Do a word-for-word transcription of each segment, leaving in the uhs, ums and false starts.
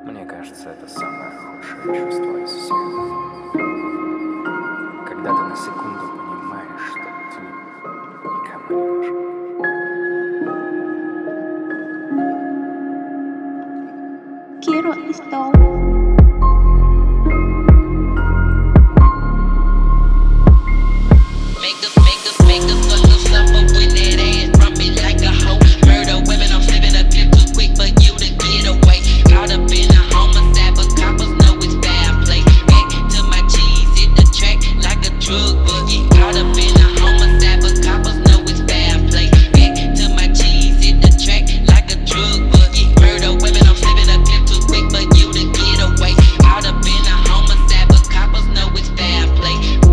Мне кажется, это самое худшее чувство из всех. Когда ты на секунду понимаешь, что ты никому не нужен. Quiero esto. Make us, make us, make us sucker suffer when that ass rumping like a hoe. Murder women, I'm slipping a clip too quick for you to get away. Caught up in a homicide, but coppers know it's foul play. Back to my cheese, hit the track like a drug boogie. Caught up in a homicide, but coppers know it's foul play. Back to my cheese, hit the track like a drug boogie. Murder women, I'm slipping a clip too quick for you to get away. Caught up in a homicide, but coppers know it's foul play.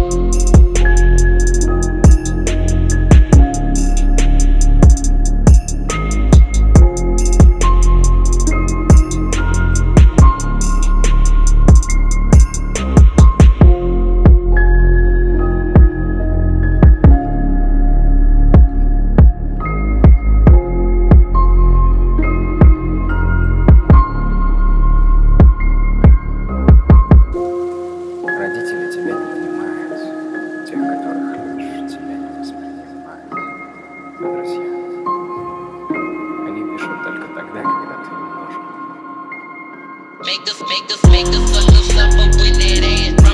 Родители тебя не понимают, тех, которых любишь, тебя не воспринимают. А друзья, они пишут только тогда, когда ты им нужен. Make us, make us, make us sucker suffer when that ass